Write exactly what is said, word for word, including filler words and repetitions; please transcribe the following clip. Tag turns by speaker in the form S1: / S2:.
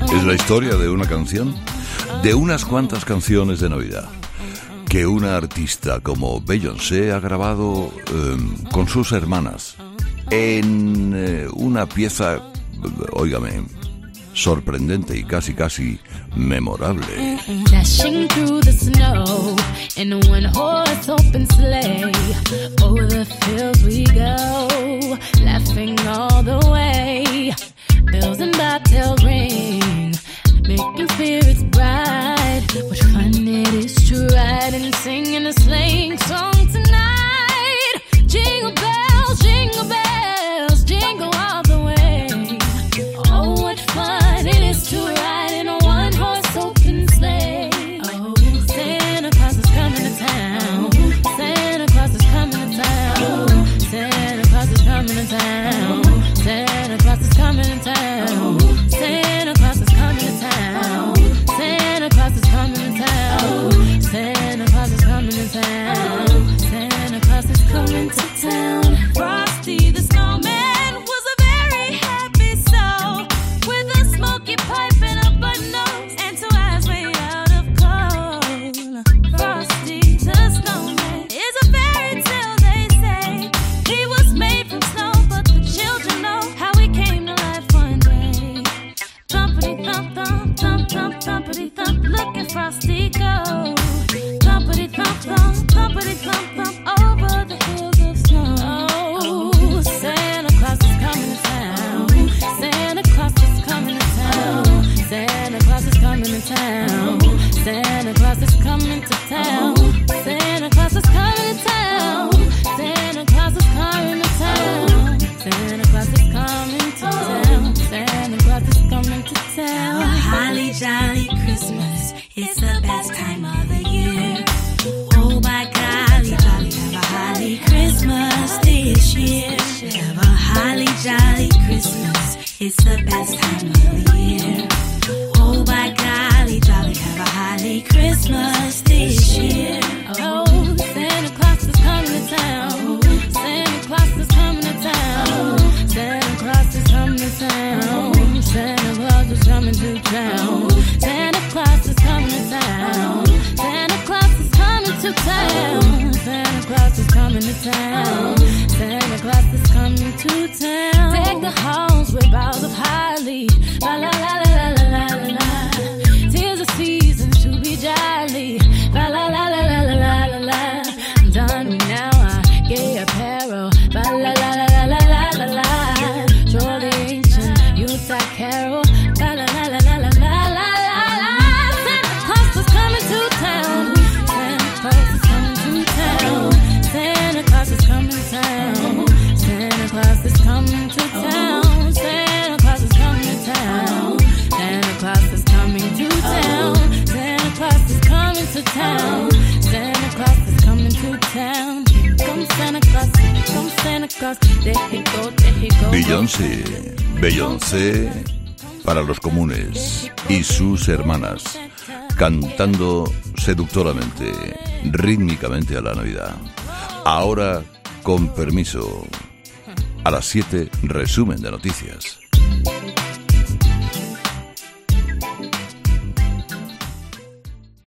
S1: Es la historia de una canción, de unas cuantas canciones de Navidad, que una artista como Beyoncé ha grabado eh, con sus hermanas en eh, una pieza, óigame, sorprendente y casi casi memorable.
S2: Dashing through the snow in a one horse open sleigh, over the fields we go, laughing all the way. Bells and bobtails ring, making spirits bright. What fun it is to ride and sing in a sleighing song tonight. Jingle bells, jingle bells, jingle all the way. Oh, what fun it is to ride in a one-horse open sleigh. Oh, Santa Claus is coming to town. Santa Claus is coming to town. Santa Claus is coming to town. Santa Claus is coming to town. Santa Claus is coming to town. Santa Claus is coming to town. Santa Claus is coming to town. Santa Claus is coming to town. Frosty the Snowman was a very happy soul, with a smoky pipe and a button nose and two eyes made out of coal. Frosty the Snowman is a fairy tale, they say. He was made from snow, but the children know how he came to life one day. Thumpity thump thump thump thump thumpity thump, look at Frosty go. Thumpity thump thump thumpity thump thump over the hills of snow. Oh, Santa Claus is coming to town. Santa Claus is coming to town. Santa Claus is coming to town. Santa Claus is coming to town. Santa Claus is coming to town. Santa Claus is coming to town. Santa Claus is coming to town. Santa Claus is coming to town.
S3: A holly jolly Christmas, it's the best time of the year. Oh my golly jolly, have a holly Christmas this year. Have a holly jolly Christmas, it's the best time of the year. Oh my golly jolly, have a holly Christmas this year.
S2: Oh, Santa Claus is coming to town. Santa Claus is coming to town. Santa Claus is coming to town. Santa Claus is coming to town. Santa Claus is coming to town. Santa Claus is coming to town. Santa Claus is coming to town. Santa Claus is coming to town. Take the halls with boughs of holly. La la la la la la la la. Tis a season to be jolly. La la la la la la la la. Done me now, I gay apparel. La la la la la la la la la. Joy the ancient Yuletide carol. La la la la la la la la la. Santa Claus is coming to town. Santa Claus is coming to town. Santa Claus is coming to town. Santa Claus is coming to town. Santa Claus is coming to town. Santa Claus is coming to town. Santa Claus is coming to town. Santa Claus is coming to town. Come Santa Claus, come Santa Claus. There he go, there he go.
S1: Beyoncé, Beyoncé para los comunes y sus hermanas, cantando seductoramente, rítmicamente a la Navidad. Ahora, con permiso, a las siete, resumen de noticias.